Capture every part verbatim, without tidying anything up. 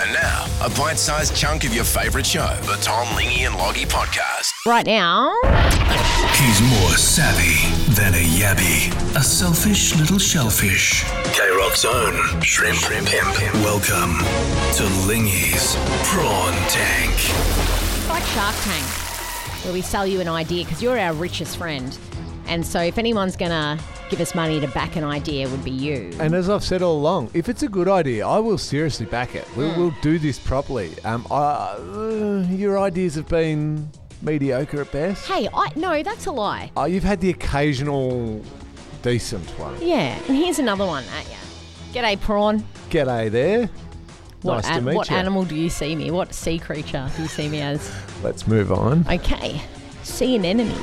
And now, a bite-sized chunk of your favourite show, the Tom, Lingy and Loggy podcast. Right now, He's more savvy than a yabby. A selfish little shellfish. K-Rock's own shrimp pimp. Welcome to Lingy's Prawn Tank. it's like Shark Tank, where we sell you an idea because you're our richest friend. And so if anyone's going to give us money to back an idea, it would be you. And as I've said all along, if it's a good idea, I will seriously back it. We'll, Mm. we'll do this properly. Um, I, uh, your ideas have been mediocre at best. Hey, I no, that's a lie. Uh, you've had the occasional decent one. Yeah, and here's another one at you. G'day, prawn. G'day there. What, nice to an- meet what you. animal do you see me? What sea creature do you see me as? Let's move on. Okay, sea anemone.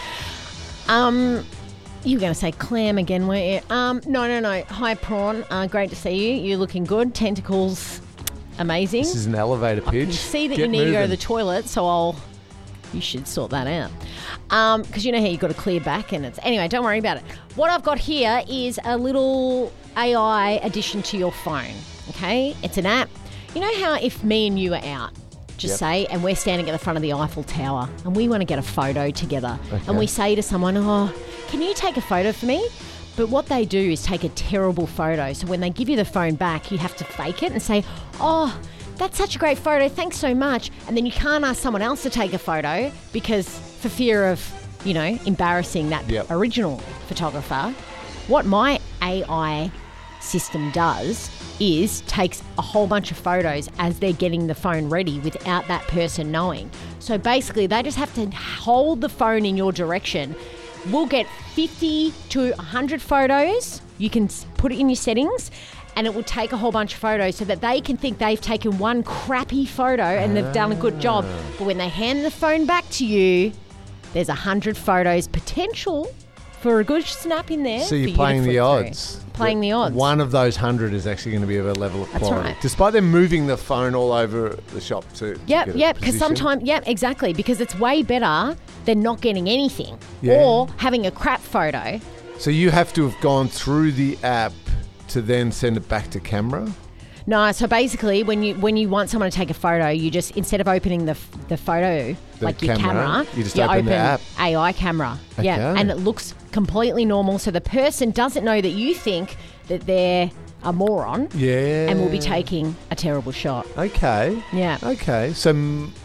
Um, you were going to say clam again, weren't you? Um, no, no, no. Hi, prawn. Uh, great to see you. You're looking good. Tentacles, amazing. This is an elevator I pitch. can see that Get you need to go to moving. the toilet, so I'll. You should sort that out. Um, because you know how you've got to clear back and it's... Anyway, don't worry about it. What I've got here is a little A I addition to your phone, okay? It's an app. You know how if me and you are out, just Yep. say, and we're standing at the front of the Eiffel Tower and we want to get a photo together, Okay. and we say to someone, oh, can you take a photo for me? But what they do is take a terrible photo. So when they give you the phone back, you have to fake it and say, oh, that's such a great photo, thanks so much. And then you can't ask someone else to take a photo because for fear of, you know, embarrassing that Yep. original photographer. What my A I system does is takes a whole bunch of photos as they're getting the phone ready without that person knowing. So basically they just have to hold the phone in your direction. We'll get fifty to one hundred photos. You can s- put it in your settings and it will take a whole bunch of photos so that they can think they've taken one crappy photo and they've done a good job. But when they hand the phone back to you, there's one hundred photos potential for a good snap in there. So for you you're to playing the flick through. odds. Playing the odds. One of those hundred is actually going to be of a level of That's quality. right. Despite them moving the phone all over the shop to, to Yep, get a yep, because position. sometimes, yep, exactly, because it's way better than not getting anything Yeah. or having a crap photo. So you have to have gone through the app to then send it back to camera? No, so basically, when you when you want someone to take a photo, you just instead of opening the f- the photo The like your camera, camera, you just open the app. A I camera. Yeah, Okay. and it looks completely normal, so the person doesn't know that you think that they're a moron Yeah. and will be taking a terrible shot. Okay. Yeah, Okay. So m-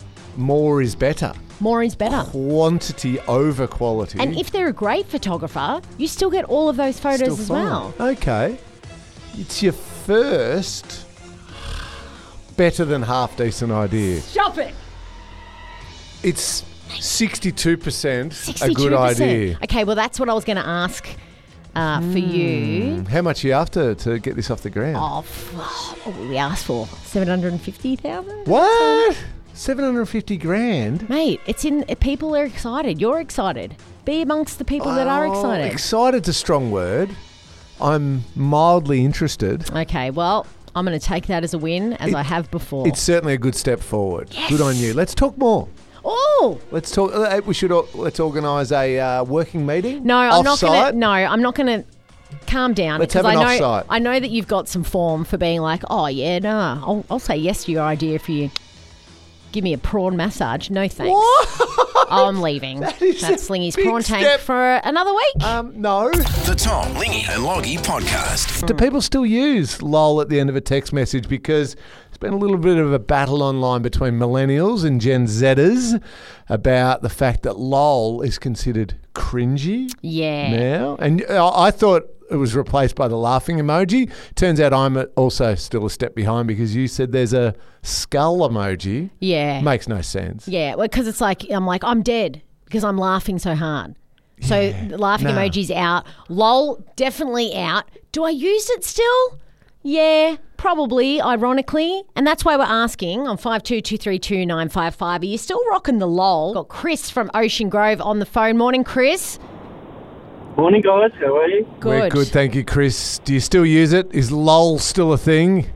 more is better. more is better. Quantity over quality. And if they're a great photographer, you still get all of those photos Still as fine. well. Okay. It's your first better than half decent idea. Stop it. It's sixty-two percent a sixty-two good percent. idea. Okay, well, that's what I was going to ask uh, for you. How much are you after to get this off the ground? Oh, f- what did we asked for? seven hundred fifty thousand? What? seven hundred fifty grand? Mate, it's in. People are excited. You're excited. Be amongst the people that are Oh, excited. Excited's a strong word. I'm mildly interested. Okay, well, I'm going to take that as a win, as It- I have before. It's certainly a good step forward. Yes. Good on you. Let's talk more. Oh! Let's talk. uh, We should. o- Let's organise a uh, working meeting. No, I'm not going Off-site? to. No, I'm not going to. Calm down. Let's because have an I know, off-site. I know that you've got some form for being like, oh, yeah, no, I'll, I'll say yes to your idea if you give me a prawn massage. No thanks. What? I'm leaving. That is That's a Slingy's big prawn tank step. for another week. Um, no. The Tom, Lingy and Loggy podcast. Do people still use lol at the end of a text message? Because there's been a little bit of a battle online between millennials and Gen Zers about the fact that lol is considered cringy Yeah. now. And I I thought it was replaced by the laughing emoji. Turns out I'm also still a step behind because you said there's a skull emoji. Yeah. Makes no sense. Yeah. Well, because it's like, I'm like, I'm dead because I'm laughing so hard. So Yeah. the laughing No. emoji's out. Lol, definitely out. Do I use it still? Yeah, probably, ironically. And that's why we're asking on five two two three two nine five five, are you still rocking the lol? Got Chris from Ocean Grove on the phone. Morning, Chris. Morning, guys. How are you? Good. We're good, thank you, Chris. Do you still use it? Is lol still a thing?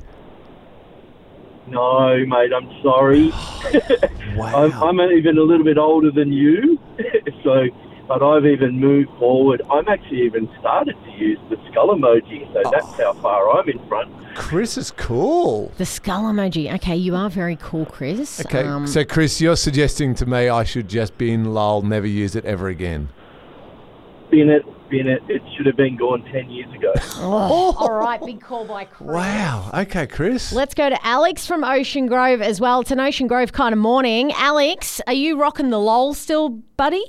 No, mate. I'm sorry. Wow. I'm, I'm even a little bit older than you, so but I've even moved forward. I'm actually even started to use the skull emoji, so that's how far I'm in front. Chris is cool. The skull emoji. Okay, you are very cool, Chris. Okay, Um, so Chris, you're suggesting to me I should just bin lol, never use it ever again. Bin it, bin it. It should have been gone ten years ago. oh, all right, big call by Chris. Wow. Okay, Chris. Let's go to Alex from Ocean Grove as well. It's an Ocean Grove kind of morning. Alex, are you rocking the lol still, buddy?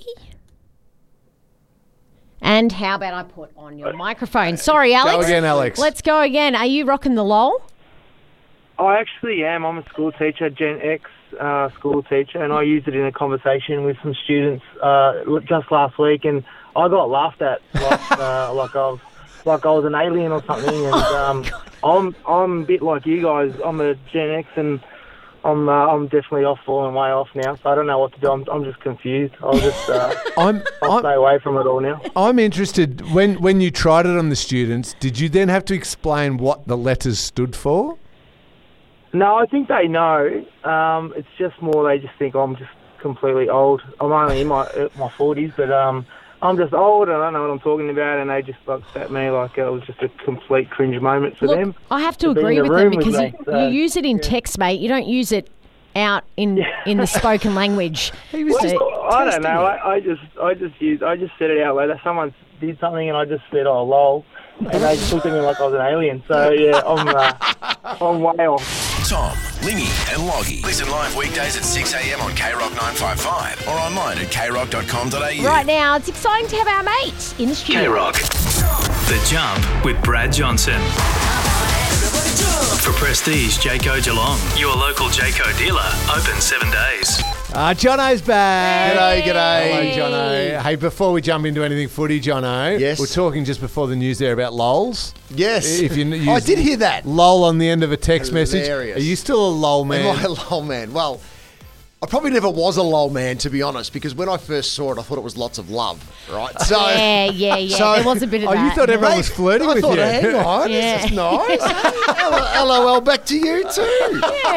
And how about I put on your microphone? Sorry, Alex. Go again, Alex. Let's go again. Are you rocking the lol? I actually am. I'm a school teacher, Gen X uh, school teacher, and I used it in a conversation with some students uh, just last week, and I got laughed at like uh, like I was like I was an alien or something. And um, I'm I'm a bit like you guys. I'm a Gen X, and I'm uh, I'm definitely off, falling way off now. So I don't know what to do. I'm I'm just confused. I'll just uh, I'm, I'll I'm, stay away from it all now. I'm interested, when, when you tried it on the students, did you then have to explain what the letters stood for? No, I think they know. Um, it's just more they just think I'm just completely old. I'm only in my uh, my forties, but um, I'm just old and I don't know what I'm talking about, and they just looked at me like it was just a complete cringe moment for Look, them. I have to to be agree in the with them room with because me, you, so, you use it in text, mate. You don't use it out in in the spoken language. He was So- just I don't know. I, I just I just used I just said it out loud. Someone did something and I just said, "Oh, lol," and they just looked at me like I was an alien. So yeah, I'm uh, I'm way off. Tom, Lingy and Loggy. Listen live weekdays at six a.m. on K Rock nine fifty-five or online at k rock dot com dot a u. Right now, it's exciting to have our mate in the studio. K-Rock. The Jump with Brad Johnson. For Prestige Jayco Geelong, your local Jayco dealer, open seven days. Ah, Jono's back. G'day, g'day. Hello, Jono. Hey, before we jump into anything footy, Jono, Yes. we're talking just before the news there about lols. Yes. If you use I did hear that. lol on the end of a text message. Hilarious. Are you still a lol man? Am I a lol man? Well, I probably never was a lol man, to be honest, because when I first saw it, I thought it was lots of love, right? So, Yeah, yeah, yeah. So- there was a bit of Oh, that. you thought everyone was flirting I with thought, you. hang on, Yeah. this is nice. L O L back to you too.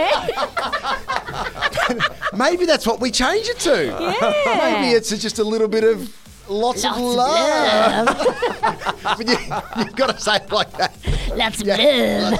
Maybe that's what we change it to. Yeah. Maybe it's just a little bit of lots, of love. But you, you've got to say it like that. Lots of Yeah.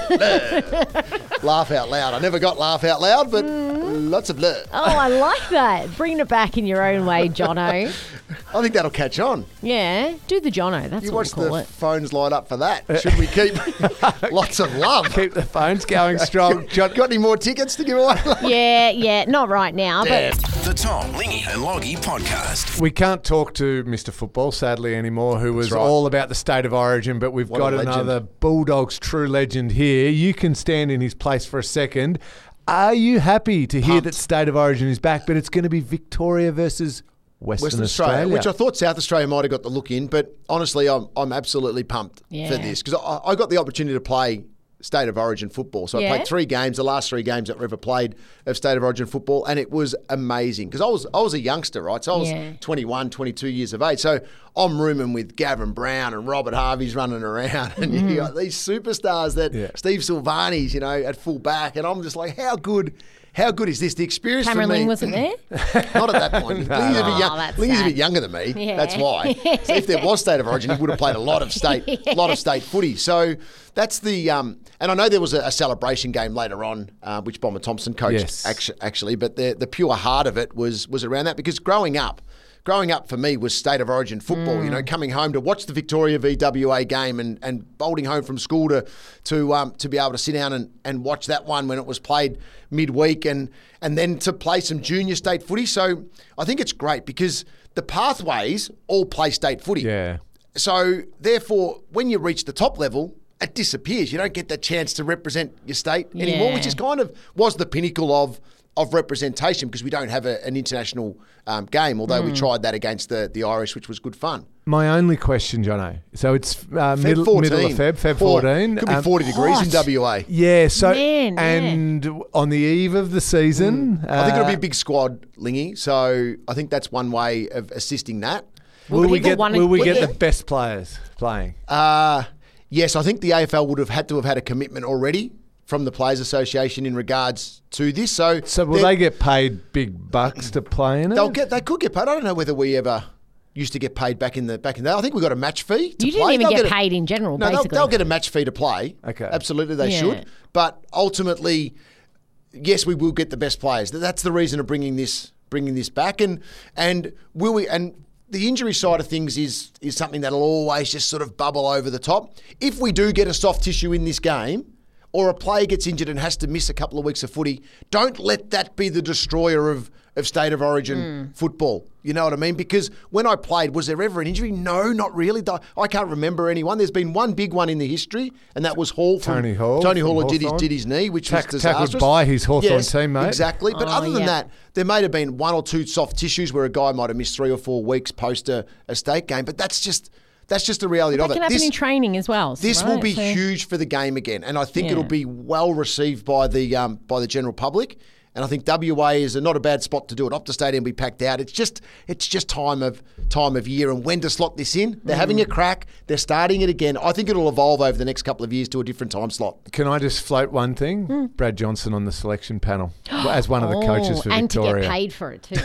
love. Laugh out loud. I never got laugh out loud, but lots of love. Oh, I like that. Bringing it back in your own way, Jono. I think that'll catch on. Yeah, do the Jono. That's You what watch we call the it. phones light up for that. Should we keep lots of love? Keep the phones going strong. Got, got any more tickets to give away? Yeah, yeah, not right now, but The Tom, Lingy and Loggy podcast. We can't talk to Mister Football, sadly, anymore, who was right. all about the state of origin, but we've What got a legend. another Bulldogs true legend here. You can stand in his place for a second. Are you happy to hear Pumped. that state of origin is back, but it's going to be Victoria versus Western, Western Australia, Australia? which I thought South Australia might have got the look in, but honestly, I'm I'm absolutely pumped Yeah. for this because I, I got the opportunity to play State of Origin football. So I Yeah. played three games, the last three games that we ever played of State of Origin football, and it was amazing because I was I was a youngster, right? So I was Yeah. twenty-one, twenty-two years of age. So I'm rooming with Gavin Brown and Robert Harvey's running around, and Mm-hmm. you got these superstars that Yeah. Steve Silvani's, you know, at full back, and I'm just like, how good. How good is this? The experience Cameron for me. Ling wasn't there. Not at that point. Lingy's, a bit young, Oh, that's Lingy's a sad. bit younger than me. Yeah. That's why. So if there was State of Origin, he would have played a lot of state, lot of state footy. So that's the. Um, and I know there was a, a celebration game later on, uh, which Bomber Thompson coached Yes. actu- actually. But the the pure heart of it was was around that because growing up. Growing up for me was State of Origin football, you know, coming home to watch the Victoria v W A game and, and bolting home from school to to um, to be able to sit down and, and watch that one when it was played midweek and and then to play some junior state footy. So I think it's great because the pathways all play state footy. Yeah. So therefore, when you reach the top level, it disappears. You don't get that chance to represent your state anymore, Yeah. which is kind of was the pinnacle of of representation because we don't have a, an international um, game, although we tried that against the, the Irish, which was good fun. My only question, Jono. So it's uh, Feb middle, fourteen. middle of Feb, Feb Four- fourteen. Could be Um, forty degrees in hot. W A. Yeah, so Man, yeah. and on the eve of the season, I think it'll be uh, a big squad, Lingy. So I think that's one way of assisting that. Will Will we people get wanna- will we will get they- the best players playing? Uh, yes, I think the A F L would have had to have had a commitment already from the Players Association in regards to this. So, So will they're- they get paid big bucks to play in it? They'll get. They could get paid. I don't know whether we ever used to get paid back in the back in the day. I think we got a match fee to You didn't play. even They'll get a- paid in general, no, they'll, basically. they'll get a match fee to play. Okay. Absolutely, they Yeah. should. But ultimately, yes, we will get the best players. That's the reason of bringing this bringing this back. And and will we? And the injury side of things is is something that'll always just sort of bubble over the top. If we do get a soft tissue in this game, or a player gets injured and has to miss a couple of weeks of footy, don't let that be the destroyer of, of state of origin Mm. football. You know what I mean? Because when I played, was there ever an injury? No, not really. I can't remember anyone. There's been one big one in the history, and that was Hall. From, Tony Hall Tony from Hall did his, Hawthorn. did his knee, which Tack- was tackled disastrous. by his Hawthorn Yes, teammate. Exactly. But Oh, other than yeah. that, there may have been one or two soft tissues where a guy might have missed three or four weeks post a, a state game. But that's just that's just the reality That of it. can happen This- in training as well. so- this will right? be So- huge for the game again, and I think Yeah. it'll be well received by the um, by the general public. And I think W A is a, not a bad spot to do it. Optus Stadium will be packed out. It's just it's just time of time of year and when to slot this in. They're having a Mm. crack. They're starting it again. I think it'll evolve over the next couple of years to a different time slot. Can I just float one thing? Brad Johnson on the selection panel as one of the coaches for Hmm. Oh, and Victoria. to get paid for it too.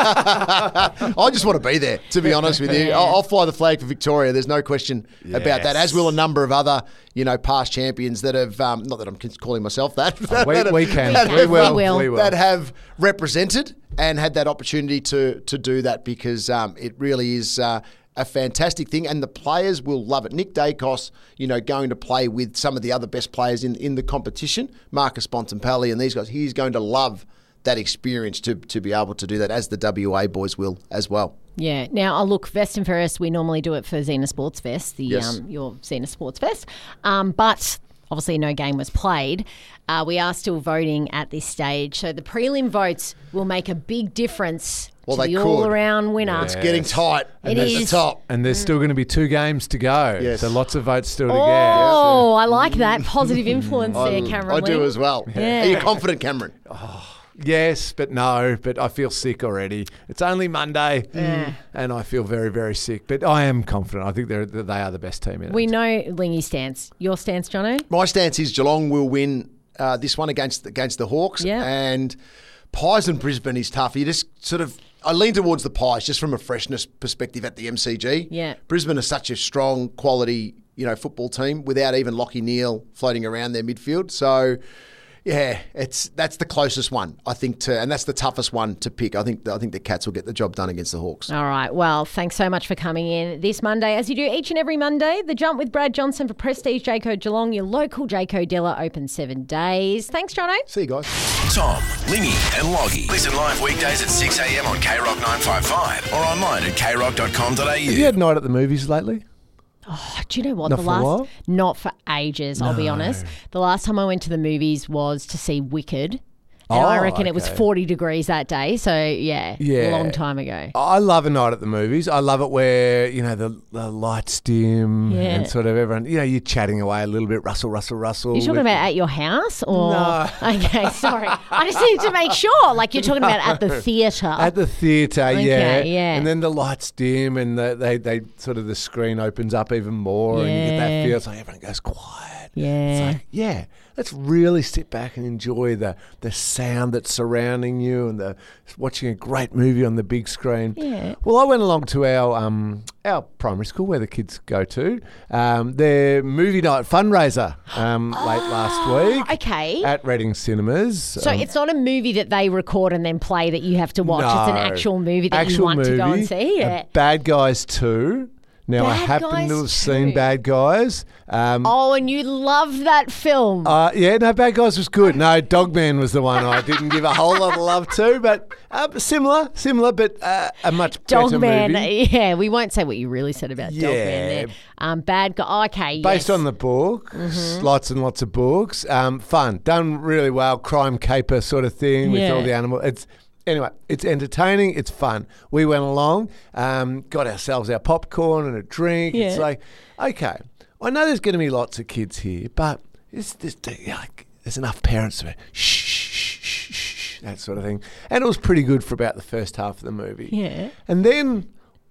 I just want to be there, to be honest with you. Yeah. I'll, I'll fly the flag for Victoria. There's no question about that. As will a number of other, you know, past champions that have. Um, not that I'm calling myself that. that we, have- we can. that We have, will. um, will. We will. That have represented and had that opportunity to to do that because um, it really is. Uh, a fantastic thing, and the players will love it. Nick Dacos, you know, going to play with some of the other best players in, in the competition, Marcus Bontempelli and these guys. He's going to love that experience to to be able to do that, as the W A boys will as well. Yeah. Now, I'll look, Vest and Ferris, we normally do it for Xena Sports Fest, the Yes. um, your Xena Sports Fest. Um, but obviously no game was played. Uh, we are still voting at this stage. So the prelim votes will make a big difference Well, to they the could. all-around winner. It's getting tight. It at is. the top. And there's still going to be two games to go. Yes. So lots of votes still to Oh, I like that. Positive influence there, Cameron I do Lee. as well. Yeah. Are you confident, Cameron? get. Yes, but no. But I feel sick already. It's only Monday. And I feel very, very sick. But I am confident. I think they're, they are the best team in We it. know Lingy's stance. Your stance, Jono? My stance is Geelong will win uh, this one against against the Hawks. Yeah. And Pies and Brisbane is tough. You just sort of, I lean towards the Pies just from a freshness perspective at the M C G. Yeah. Brisbane is such a strong quality, you know, football team without even Lockie Neal floating around their midfield. So, yeah, it's that's the closest one I think to, and that's the toughest one to pick. I think I think the Cats will get the job done against the Hawks. All right. Well, thanks so much for coming in this Monday. As you do each and every Monday, the Jump with Brad Johnson for Prestige Jayco Geelong, your local Jayco dealer, open seven days. Thanks, Jono. See you guys. Tom, Lingy, and Loggy. Listen live weekdays at six a.m. on K Rock nine five five or online at k rock dot com dot a u. Have you had a night at the movies lately? Oh, do you know what? Not the for a last, while? Not for ages, I'll be honest. The last time I went to the movies was to see Wicked. And I Oh, reckon it was okay. forty degrees that day. So, yeah, Yeah. a long time ago. I love a night at the movies. I love it where, you know, the, the lights dim Yeah. and sort of everyone, you know, you're chatting away a little bit, Russell, Russell, Russell. You're talking with- about at your house? Or? No. Okay, sorry. I just need to make sure. Like you're talking about at the theatre. At the theatre, Okay, yeah. yeah. And then the lights dim and the, they, they sort of the screen opens up even more and you get that Yeah. feel. It's like everyone goes quiet. Yeah. It's like, yeah, let's really sit back and enjoy the, the sound that's surrounding you and the watching a great movie on the big screen. Yeah. Well, I went along to our um, our primary school where the kids go to, um, their movie night fundraiser um, late last week. okay. At Reading Cinemas. So Um, it's not a movie that they record and then play that you have to watch. It's an No. actual movie that Actual you want to go movie, and see. uh, Yeah. Bad Guys two. Now, I Bad happen Guys to have seen two. Bad Guys. Um, Oh, and you love that film. uh, yeah, no, Bad Guys was good. No, Dogman was the one I didn't give a whole lot of love to, but uh, similar, similar, but uh, a much better Dogman. movie. Yeah, we won't say what you really said about Yeah. Dogman there. Um, bad guy. Okay, Based yes. on the book, Mm-hmm. lots and lots of books. Um, fun, done really well. Crime caper sort of thing with Yeah. all the animals. It's anyway, it's entertaining. It's fun. We went along, um, got ourselves our popcorn and a drink. It's Yeah. like, okay, I know there's going to be lots of kids here, but it's this, like, there's enough parents to shh, shh, shh, shh, that sort of thing. And it was pretty good for about the first half of the movie. Yeah. And then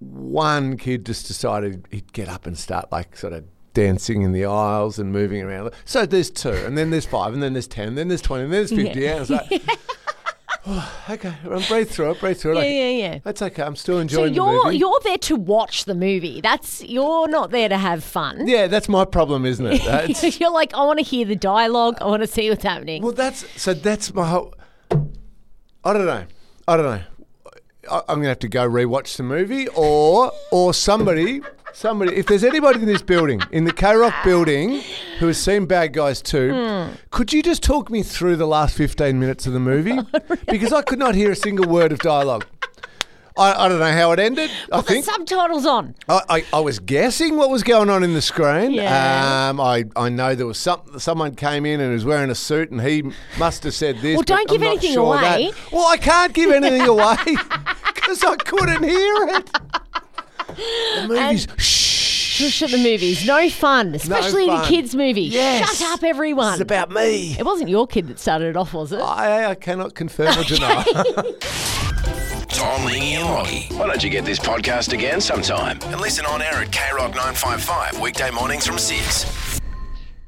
one kid just decided he'd get up and start like sort of dancing in the aisles and moving around. So there's two, and then there's five, and then there's ten, and then there's twenty, and then there's fifty. Yeah. And it's like, Okay, well, breathe through it. Breathe through it. Yeah, Okay. yeah, yeah. That's okay. I'm still So enjoying the you're movie. you're there to watch the movie. That's you're not there to have fun. Yeah, that's my problem, isn't it? That's, You're like, I want to hear the dialogue. I want to see what's happening. well, that's so. That's my whole. I don't know. I don't know. I, I'm gonna have to go rewatch the movie, or or somebody, somebody. If there's anybody in this building, in the K Rock building, who has seen Bad Guys two, Hmm. could you just talk me through the last fifteen minutes of the movie? Because I could not hear a single word of dialogue. I, I don't know how it ended. I Put the think subtitles on. I, I, I was guessing what was going on in the screen. Yeah. Um, I, I know there was some someone came in and was wearing a suit and he must have said this. Well, but don't I'm give not anything sure away. That. Well, I can't give anything away because I couldn't hear it. The movie's shh. Shush at the movies. No fun, especially fun. the kids' movie. Yes. Shut up, everyone. It's about me. It wasn't your kid that started it off, was it? I, I cannot confirm or deny. Tom, Lingy and Loggy. Why don't you get this podcast again sometime and listen on air at K Rock nine five five weekday mornings from six.